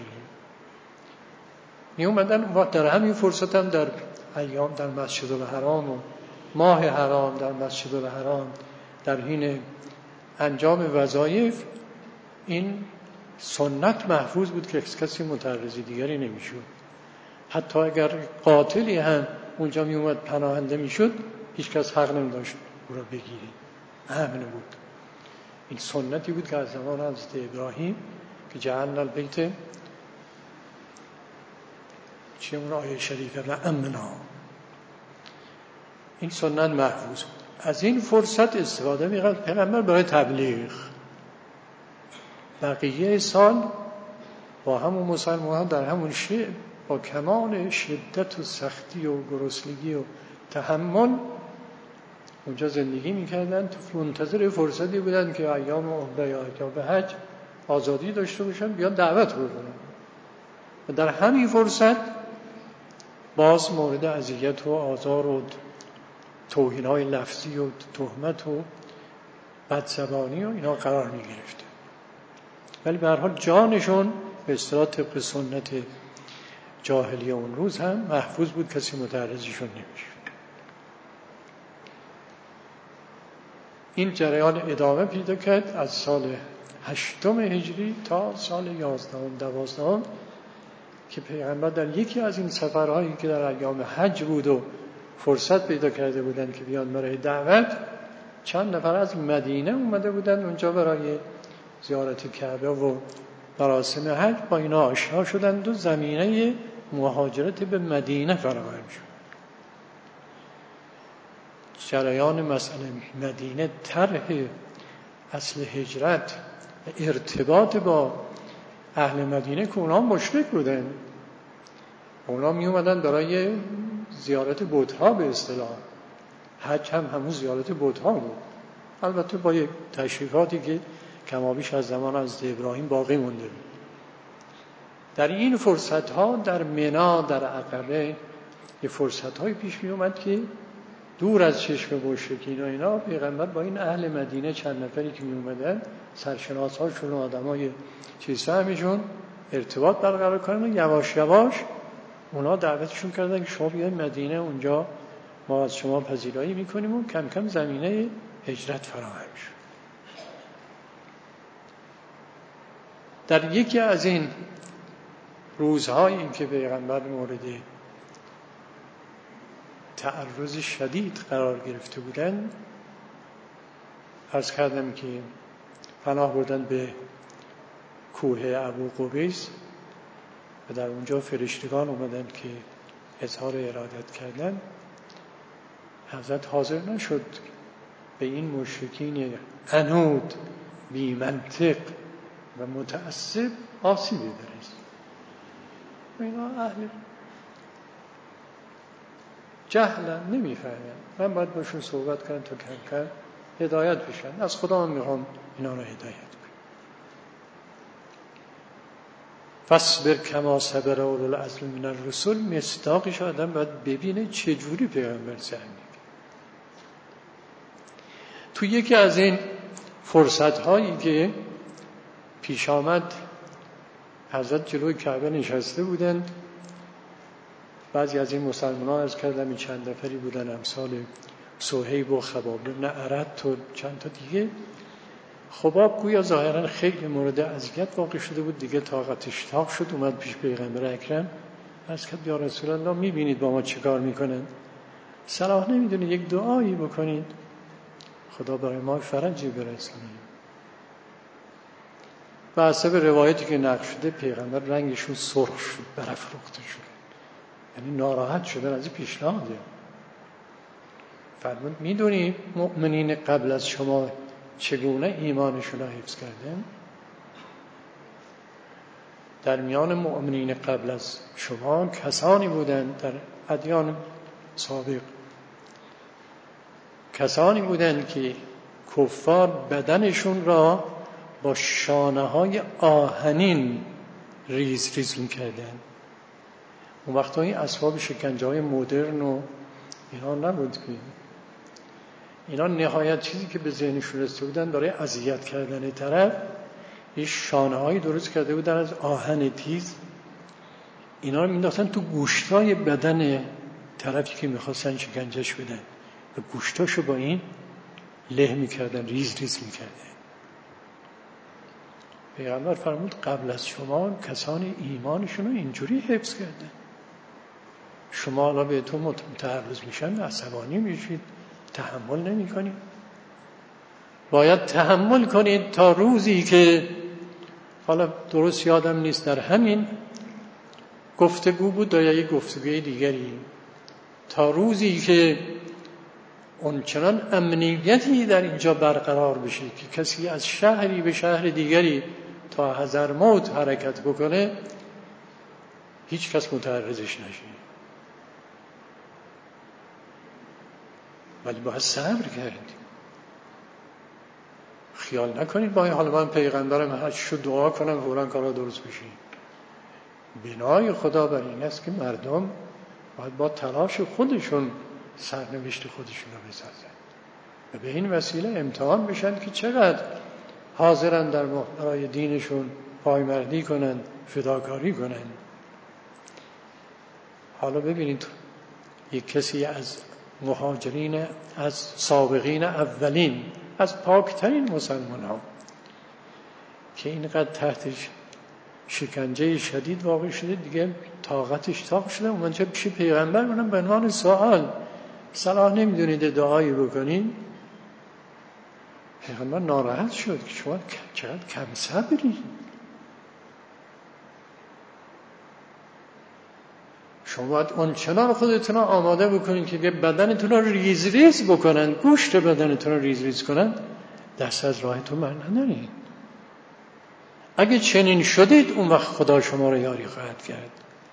Speaker 1: می اومدن در همین فرصت هم در ایام در مسجد الحرام و ماه حرام در مسجد الحرام در حین انجام وظایف این سنت محفوظ بود که کسی متعرض دیگری نمیشد. حتی اگر قاتلی هم اونجا می اومد پناهنده میشد هیچ کس حق نمیداشت او را بگیری، امن بود. این سنتی بود که از زمان حضرت ابراهیم که جعلنا البیت چه اون آیه شریفه و امنا، این سنت محفوظ بود. از این فرصت استفاده می‌کرد پیغمبر برای تبلیغ. بقیه سال با همون مسلمانان در همون شعب با کمال شدت و سختی و گرسنگی و تحمل اونجا زندگی میکردن، تو منتظر فرصتی بودن که ایام عمره یا ایام حج آزادی داشته باشن بیان دعوت بکنن و در همین فرصت باز مورد اذیت و آزار و توهین‌های لفظی و تهمت و بدزبانی و اینا قرار میگرفت. ولی به هر حال جانشون به اصطلاح طبق سنت جاهلیه اون روز هم محفوظ بود، کسی متعرضشون نمیشه. این جریان ادامه پیدا کرد از سال هشتم هجری تا سال یازدهم دوازدهم که پیغمبر در یکی از این سفرهایی که در ایام حج بود و فرصت پیدا کرده بودن که بیان برای دعوت، چند نفر از مدینه اومده بودن اونجا برای زیارت کعبه و مراسم حج، با اینا آشنا شدند و زمینه مهاجرت به مدینه فراهم شد. جریان مسئله مدینه، طرح اصل هجرت و ارتباط با اهل مدینه که اونا مشرک بودن، اونا می اومدن برای زیارت بت‌ها به اصطلاح. حج هم همون زیارت بت‌ها بود، البته با یک تشریفاتی که کمابیش از زمان از ابراهیم باقی مونده بود. در این فرصت‌ها در منی، در عقبه یه فرصت‌های پیش می اومد که دور از چشم مشرکین و اینا پیغمبر با این اهل مدینه چند نفری که می اومدن سرشناس‌هاشون و آدمای چیز فهمیشون ارتباط برقرار کنن و یواش یواش اونا دعوتشون کردن که شما بیاید مدینه، اونجا ما از شما پذیرایی میکنیم و کم کم زمینه هجرت فراهم شد. در یکی از این روزهایی که پیغمبر مورد تعرض شدید قرار گرفته بودن، عرض کردم که پناه بردن به کوه ابو قبیس و در اونجا فرشتگان اومدن که اظهار ارادت کردن. حضرت حاضر نشد به این مشرکین عنود بی منطق و متعصب آسیبی برسد. اینا اهل جهل نمیفهمن، من باید باشون صحبت کنم تا کم کم هدایت بشن. از خدا هم میخوام اینا رو هدایت کنم. فاصبر کما صبر اولو العزم من الرسل، مصداقش آدم باید ببینه چجوری پیغمبر سعی میکنه. تو یکی از این فرصت هایی که پیش آمد، حضرت جلوی کعبه نشسته بودند بعضی از این مسلمانان عرض کردم این چند نفری بودن امثال صهیب و خباب بن ارد و چند تا دیگه. خباب گویا ظاهرا خیلی مورد اذیت واقع شده بود دیگه، طاقتش تاق شد، اومد پیش پیغمبر اکرم عرض کرد یا رسول الله میبینید با ما چه کار میکنن، صلاح نمیدونید یک دعایی بکنید خدا برای ما فرجی برسونید. و حسب روایتی که نقل شده پیغمبر رنگشون سرخ شد، برافروخته شد، یعنی ناراحت شدن از این پیشنهاده. فرمود میدونی مؤمنین قبل از شما چگونه ایمانشون را حفظ کردن؟ در میان مؤمنین قبل از شما کسانی بودند در ادیان سابق، کسانی بودند که کفار بدنشون را با شانه های آهنین ریز ریز می‌کردند. اون وقتا این اسباب شکنجه های مدرن و اینا نبود که اینا نهایت چیزی که به ذهنشون رسیده بودن برای اذیت کردن طرف یه شانه هایی درست کرده بودن از آهن تیز، اینا رو مینداختن تو گوشتای بدن طرفی که میخواستن شکنجهش بدن و گوشتاشو با این له میکردن، ریز ریز میکردن. پیغمبر فرمود قبل از شما کسانی ایمانشون رو اینجوری حفظ کردن، شما الان بهتون متعرض میشن عصبانی میشید، تحمل نمی کنید. باید تحمل کنید تا روزی که حالا درست یادم نیست در همین گفتگو بود یا یک گفتگوی دیگری، تا روزی که اونچنان امنیتی در اینجا برقرار بشه که کسی از شهری به شهر دیگری تا حضرموت حرکت بکنه هیچ کس متعرضش نشه. ولی باید صبر کرد. خیال نکنید با این حال من پیغمبرم هر چی دعا کنم فوراً کارا درست بشه. بنای خدا بر این است که مردم باید با تلاش خودشون سرنوشت خودشون رو بسازن و به این وسیله امتحان بشن که چقدر حاضرن در برای دینشون پایمردی کنن، فداکاری کنن. حالا ببینید یک کسی از مهاجرین، از سابقین اولین، از پاکترین مسلمان ها که اینقدر تحتش شکنجه شدید واقع شده دیگه طاقتش تاق شده، اونجا پیش پیغمبر منم به عنوان سوال صلاح نمیدونید دعایی بکنید. پیغمبر ناراحت شد که شما چقدر کم صبری، شما باید اون چنان خودتون رو آماده بکنید که بدنتون رو ریز ریز بکنن، گوشت بدنتون رو ریز ریز کنن، دست از راهتون بر ندارید. اگه چنین شدید اون وقت خدا شما رو یاری خواهد کرد.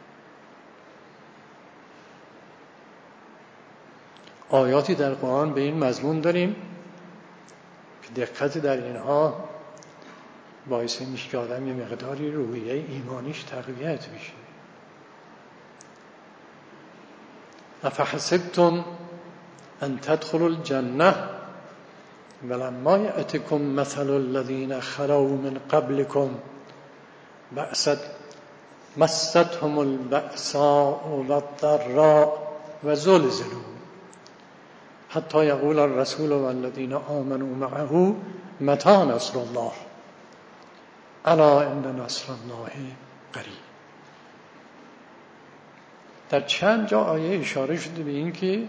Speaker 1: آیاتی در قرآن به این مضمون داریم که دقت در اینها باعث میشه که آدم یه مقداری روحیه ایمانیش تقویت بشه. افحسبتم ان تدخلوا الجنه ولما یأتکم مثل الذین خلوا من قبلکم مستهم البأساء والضراء وزلزلوا حتی یقول الرسول والذین آمنوا معه متی نصر الله الا ان نصر الله قریب. در چند جا آیه اشاره شده به این که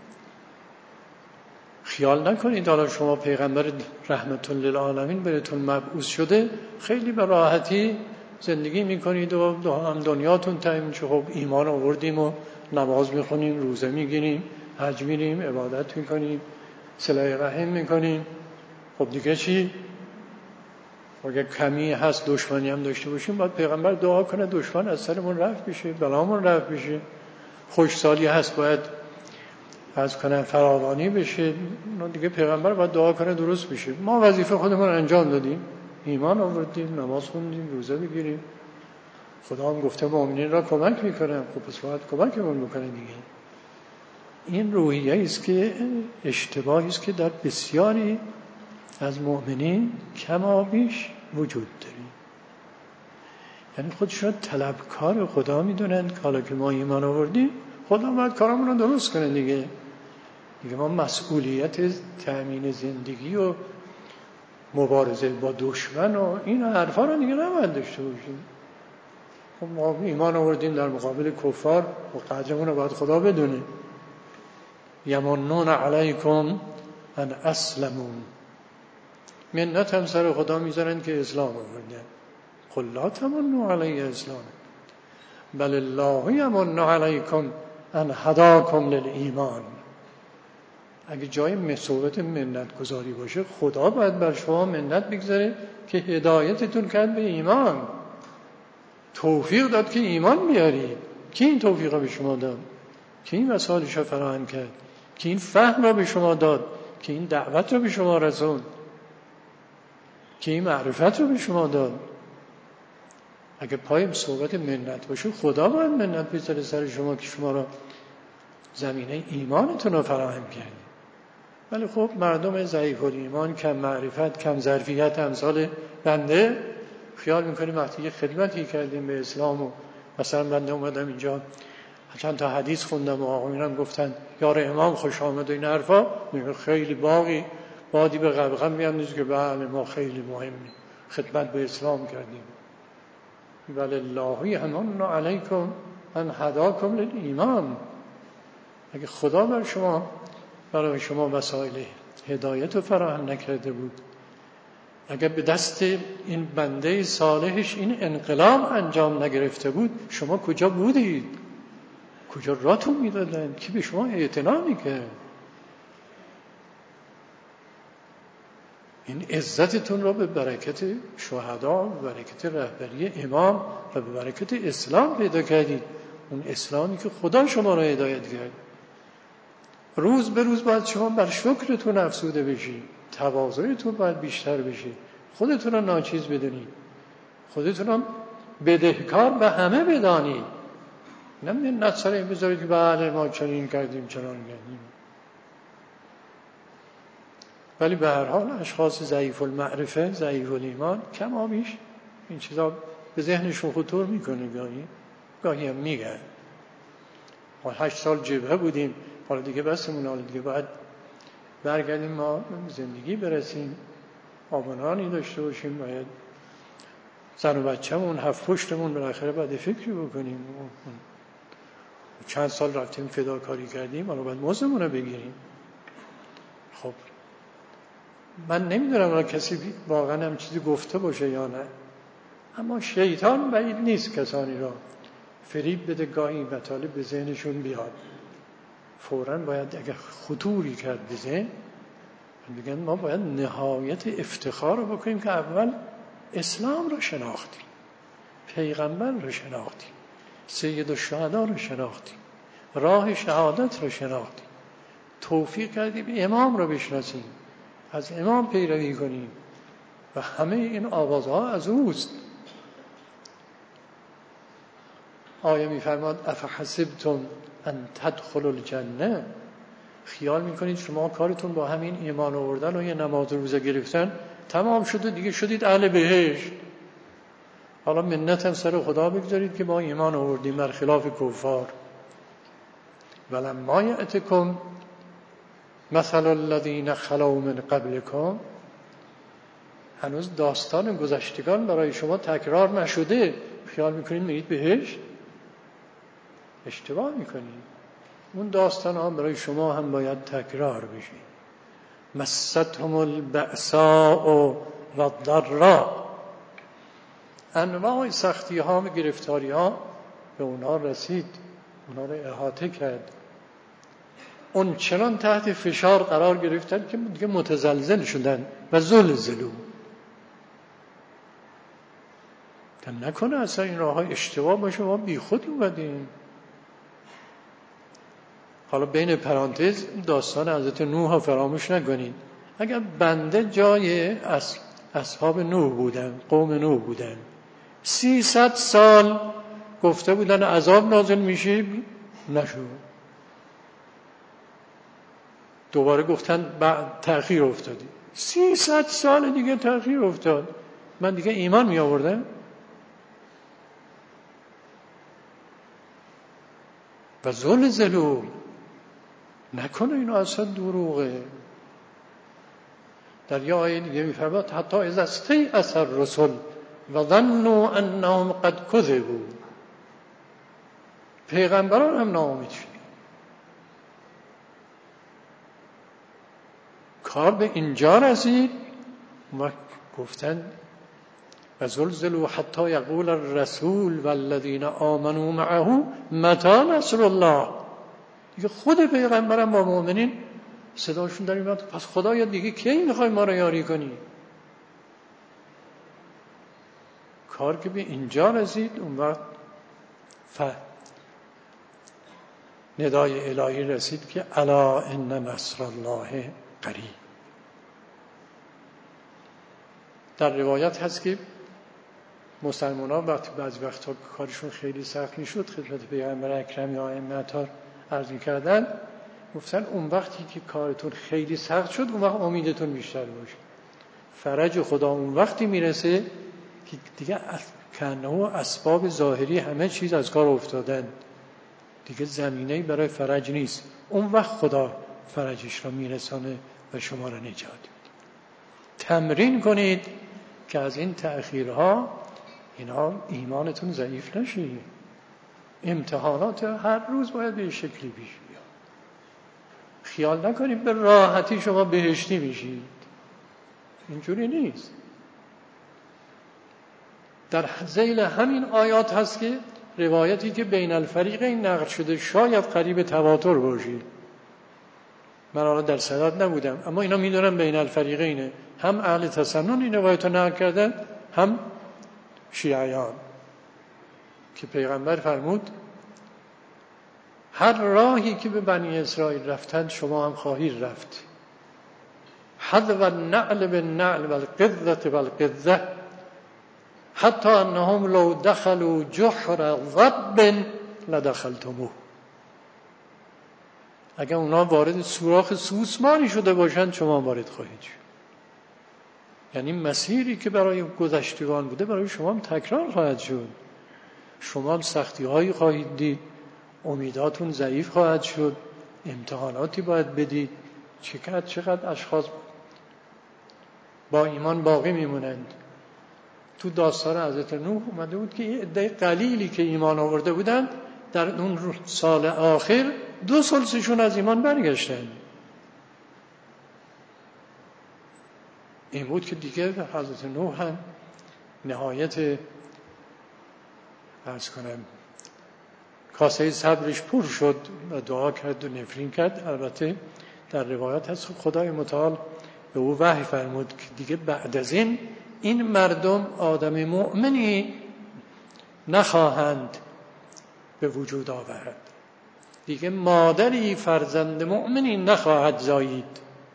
Speaker 1: خیال نکنید حالا شما پیغمبر رحمت للعالمین بهتون مبعوث شده خیلی به راحتی زندگی میکنید و هم دنیاتون تمام میشه. خب ایمان آوردیم و نماز میخونیم، روزه میگیریم، حج میریم، عبادت میکنیم، صله رحم میکنیم. خب دیگه چی؟ اگه کمی هست دشمنی هم داشته باشیم باید پیغمبر دعا کنه دشمن از سرمون رفت بشه، بلامون رفت بشه. خوشسالی هست باید از کنه فراوانی بشه، دیگه پیغمبر باید دعا کنه درست بشه. ما وظیفه خودمون انجام دادیم، ایمان آوردیم، نماز خوندیم، روزه بگیریم. خدا هم گفته مؤمنین را کمک میکنه، خب پس باید کمکمون بکنه دیگه. این روحیه است که اشتباهی است که در بسیاری از مؤمنین کما بیش وجود داره. یعنی خودشون طلبکار خدا میدونن که حالا که ما ایمان آوردیم خدا باید کارمون رو درست کنه دیگه. دیگه ما مسئولیت تأمین زندگی و مبارزه با دشمن و این حرفا رو دیگه نباید داشته باشیم. خب ما ایمان آوردیم در مقابل کفار و قدرمون رو باید خدا بدونه. یمنون علیکم ان اسلموا، منت هم سر خدا میذارن که اسلام آوردن. قل لا تمنوا علی اسلام بل الله یمن علیکم ان هداکم للایمان. اگه جای مثوبت منت گذاری باشه خدا باید بر شما منت بگذاره که هدایتتون کرد به ایمان، توفیق داد که ایمان بیاری. کی این توفیق رو به شما داد؟ کی این وسایلش رو فراهم کرد؟ کی این فهم رو به شما داد؟ کی این دعوت رو به شما رسوند؟ کی این معرفت رو به شما داد؟ اگه پای صحبت منت باشه خدا باید منت بذاره سر شما که شما رو زمینه ایمانتون رو فراهم کرد. ولی خب مردم ضعیف الایمان، کم معرفت، کم ظرفیت امثال بنده خیال میکنیم وقتی یه خدمتی کردیم به اسلام و مثلا بنده اومدم اینجا چند تا حدیث خوندم و آقایون هم گفتن یار امام خوش آمد و این حرفا، میگه خیلی باقی بادی به قبقم میاندازه که بله ما خیلی مهمی خدمت به اسلام کردیم. ولله یمن علیکم ان هداکم للایمان. اگه خدا بر شما برای شما وسایل هدایت رو فراهم نکرده بود، اگر به دست این بنده صالحش این انقلاب انجام نگرفته بود، شما کجا بودید؟ کجا راتون میدادن؟ کی به شما اعتنا میکرد؟ این عزتتون رو به برکت شهدا، به برکت رهبری امام و به برکت اسلام پیدا کردید. اون اسلامی که خدا شما رو هدایت کرد. روز به روز باید شما بر شکرتون افزوده بشید، تواضعتون باید بیشتر بشه، خودتون رو ناچیز بدونید، خودتون رو بدهکار به همه بدانید. نه منت سر این بذارید که بله ما چنین کردیم چنان کردیم. ولی به هر حال اشخاص ضعیف المعرفه، ضعیف الایمان کمابیش این چیزا به ذهنشون خطور میکنه. گاهی گاهی هم میگن ما هشت سال جبهه بودیم، حالا دیگه بسمون، حالا دیگه باید برگردیم ما زندگی برسیم، آبانانی داشته باشیم، باید زن و بچه‌مون هفت پشتمون بالاخره باید فکری بکنیم. چند سال رفتیم فداکاری کردیم، حالا باید موزمون رو بگیریم. خب من نمیدونم را کسی واقعا هم چیزی گفته باشه یا نه، اما شیطان بعید نیست کسانی را فریب بده گاهی مطالب به ذهنشون بیاد. فوراً باید اگر خطوری کرد به ذهن بگن ما باید نهایت افتخار رو بکنیم که اول اسلام رو شناختیم، پیغمبر رو شناختیم، سید الشهدا رو شناختیم، راه شهادت رو شناختیم، توفیق کردیم امام رو بشناسیم، از امام پیروی کنیم و همه این آوازها از اوست. آیه می‌فرماد افحسبتم ان تدخلوا الجنه، خیال میکنید شما کارتون با همین ایمان آوردن و یه نماز روزه گرفتن تمام شده دیگه شدید اهل بهشت؟ حالا منت هم سر خدا بگذارید که ما ایمان آوردیم بر خلاف کفار. ولما یأتکم مثل الذین خلوا من قبلکم، هنوز داستان گذشتگان برای شما تکرار نشده، خیال میکنید میرید بهشت؟ اشتباه میکنید. اون داستان ها برای شما هم باید تکرار بشه. مستهم البأساء و الضراء، انواع سختی ها و گرفتاری ها به اونها رسید، اونها رو احاطه کرد، اون چنان تحت فشار قرار گرفتن که دیگه متزلزل شدن و زلزلوا. تا نکنه اصلا این راه ها اشتباه باشه ما بی خود اومدیم. حالا بین پرانتز داستان حضرت نوح ها فراموش نکنید. اگر بنده جای اصحاب نوح بودن، قوم نوح بودن، سیصد سال گفته بودن عذاب نازل میشه، نشد. دوباره گفتن بعد تأخیر افتادی، سیصد سال دیگه تأخیر افتاد، من دیگه ایمان می آوردم؟ و زلزلوا، نکنه اینا اصلا دروغه. در یه آیه دیگه میفرماد حتی اذا استیأس الرسل و ظنوا انهم قد کذبوا، پیغمبران هم ناامید شدن. کار به اینجا رسید و گفتن و زلزلوا حتی یقول الرسول والذین آمنوا معه متی نصر الله. دیگه خود پیغمبرم با مؤمنین صداشون در میاد پس خدایا دیگه کی میخوای ما رو یاری کنی؟ کار که به اینجا رسید اون وقت ف ندای الهی رسید که الا ان نصر الله قریب. در روایت هست که مسلمان ها وقتی بعضی وقتا کارشون خیلی سخت میشد خدمت پیغمبر اکرم یا ائمه عرض می‌کردن، گفتن اون وقتی که کارتون خیلی سخت شد اون وقت امیدتون بیشتر باشه. فرج خدا اون وقتی میرسه که دیگه کنه اسباب ظاهری همه چیز از کار افتادن، دیگه زمینه‌ای برای فرج نیست. اون وقت خدا فرجش را میرسانه و شما را نجات میده. تمرین کنید که از این تأخیرها اینا ایمانتون ضعیف نشه. امتحانات هر روز باید به شکلی پیش بیاد. خیال نکنید به راحتی شما بهشتی میشید، اینجوری نیست. در ذیل همین آیات هست که روایتی که بین الفریقین نقل شده شاید قریب تواتر باشید. من حالا در سند نبودم اما اینا میدونم بین الفریقینه. هم اهل تسنن این روایت رو نقل کردن هم شیعیان که پیغمبر فرمود هر راهی که به بنی اسرائیل رفتند شما هم خواهید رفت. حذو النعل بالنعل والقذة بالقذة حتی انهم لو دخلوا جحر ضب لدخلتموه. اگر اونا وارد سوراخ سوسمانی شده باشند شما وارد خواهید شد. یعنی مسیری که برای گذشتگان بوده برای شما هم تکرار خواهد شد. شما هم سختی هایی خواهید دید، امیداتون ضعیف خواهد شد، امتحاناتی باید بدید. چقدر چقدر اشخاص با ایمان باقی میمونند. تو داستان حضرت نوح اومده بود که یه عده قلیلی که ایمان آورده بودند در اون سال آخر دو ثلثشون از ایمان برگشتن. این بود که دیگه حضرت نوح هم نهایت عرض کنم کاسه صبرش پر شد و دعا کرد و نفرین کرد. البته در روایت هست خدای متعال به او وحی فرمود که دیگه بعد از این این مردم آدم مؤمنی نخواهند به وجود آورد. دیگه مادری فرزند مؤمنی نخواهد زایید.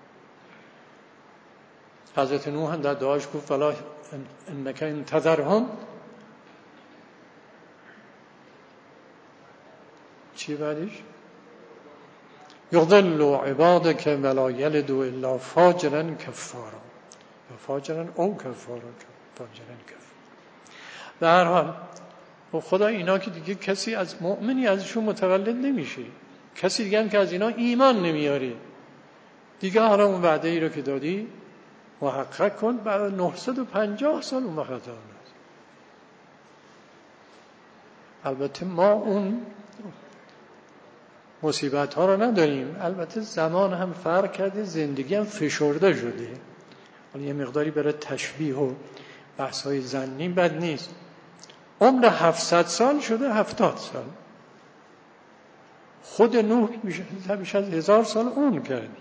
Speaker 1: حضرت نوح هم در دعاش گفت فلا انک انتظرهم چی بعدش؟ یضلوا عبادک ولا یلدوا الا فاجرا کفارا یا فاجرا او کفارا فاجرا کفارا. به هر حال خدا اینا که دیگه کسی از مؤمنی ازشون متولد نمیشه، کسی دیگه هم که از اینا ایمان نمیاره دیگه. حالا اون وعده ای رو که دادی محقق کن. بعد نهصد و پنجاه سال اون وقت آمد. البته ما اون مصیبت ها رو نداریم، البته زمان هم فرق کرده، زندگی هم فشرده شده. حالا یه مقداری برای تشبیه و بحث های ظنی بد نیست. عمر هفتصد سال شده هفتاد سال. خود نوح بیش از هزار سال عمر کرد.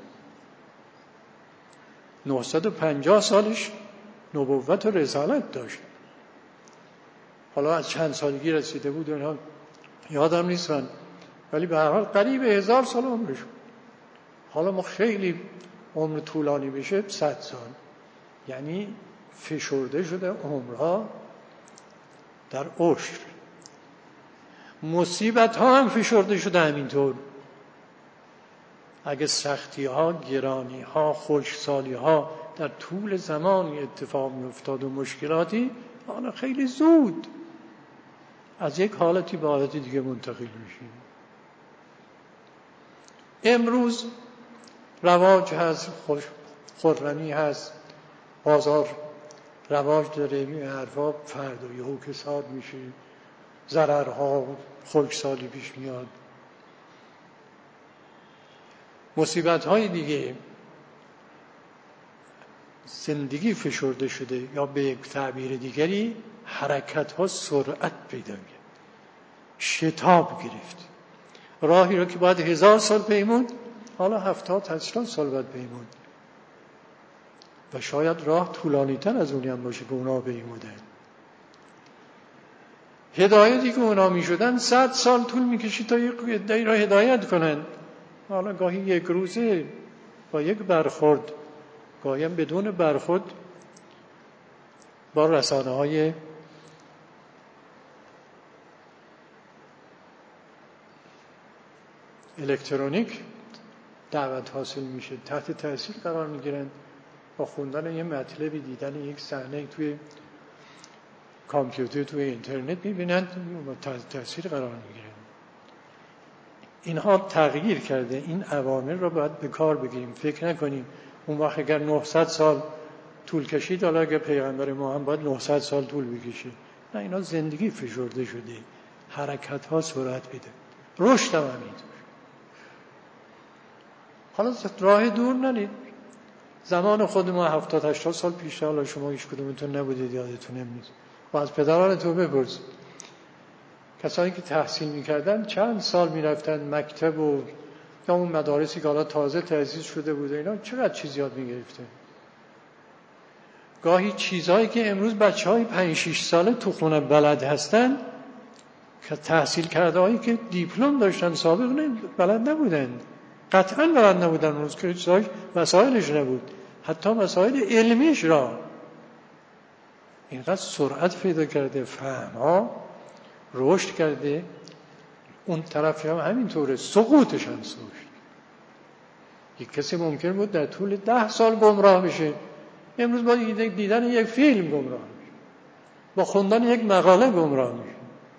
Speaker 1: نهصد و پنجاه سالش نبوت و رسالت داشت. حالا از چند سالگی رسیده بود اونها یادم نیست من، ولی به هر حال قریب هزار سال عمرش بود. حالا ما خیلی عمر طولانی بشه صد سال، یعنی فشرده شده عمرها در عشر. مصیبت ها هم فشرده شده همینطور. اگه سختی ها، گرانی ها، خشکسالی ها در طول زمانی اتفاق می افتاد و مشکلاتی، حالا خیلی زود از یک حالتی به حالتی دیگه منتقل میشیم. امروز رواج هست، خرمی هست، بازار رواج داره، این حرفا فردا یهو کساد میشه، ضررها، خشکسالی پیش میاد، مصیبت های دیگه. زندگی فشرده شده، یا به یک تعبیر دیگری حرکت ها سرعت پیدا کرد، شتاب گرفت. راهی رو که باید هزار سال پیمود، حالا هفتاد هشتاد سال باید پیمود، و شاید راه طولانی تر از اونی هم باشه که اونا پیمودن. هدایتی که اونا می شدن صد سال طول می کشید تا یک عده‌ای را هدایت کنن. حالا گاهی یک روزه با یک برخورد، گاهی هم بدون برخورد با رسانه های الکترونیک دعوت حاصل میشه، تحت تاثیر قرار میگیرن. با خوندن یه مطلبی، دیدن یک صحنه توی کامپیوتر، توی اینترنت میبینن، تحت تاثیر قرار میگیرن. اینها تغییر کرده. این اوامر رو باید به کار بگیریم. فکر نکنیم اون وقت اگر نهصد سال طول کشید، حالا اگر پیغمبر ما هم باید نهصد سال طول بکشه. نه، اینا زندگی فشرده شده، حرکت ها سرعت بده، رشد هم همینطور. حالا راه دور نرید. زمان خود ما هفتاد هشتاد سال پیش، حالا شما هیچ کدومتون نبودید، یادتون نمیاد. و از پدرانتون بپرسید. کسانی که تحصیل میکردن چند سال میرفتن مکتب و یا اون مدارسی که حالا تازه تأسیس شده بوده، اینا چقدر چیز یاد میگرفتن. گاهی چیزهایی که امروز بچه های پنج شش ساله تو خونه بلد هستن، که تحصیل کرده هایی که دیپلم داشتن سابق بلد نبودن، قطعا بلد نبودن. اون روز که چیزهایی مسائلش نبود، حتی مسائل علمیش را. اینقدر سرعت پیدا کرده، فهمها رشد کرده. اون طرف هم همینطوره، سقوطش هم سوشت. یک کسی ممکن بود در طول ده سال گمراه بشه، امروز با دیدن یک فیلم گمراه میشه، با خوندن یک مقاله گمراه میشه.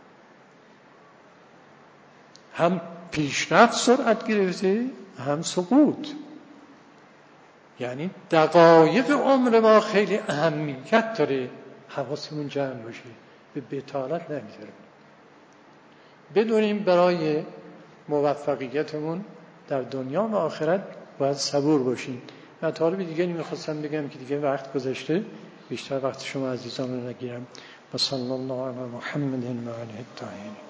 Speaker 1: هم پیشرفت سرعت گرفته، هم سقوط. یعنی دقایق عمر ما خیلی اهمیت داره، حواسمون جمع باشه، به بطالت نگذاریم. بدونیم برای موفقیتمون در دنیا و آخرت باید صبور باشیم. مطالب دیگه نمیخواستم بگم که دیگه وقت گذشته، بیشتر وقت شما عزیزان رو نگیرم. و صلی الله علی محمد و آله الطاهرین.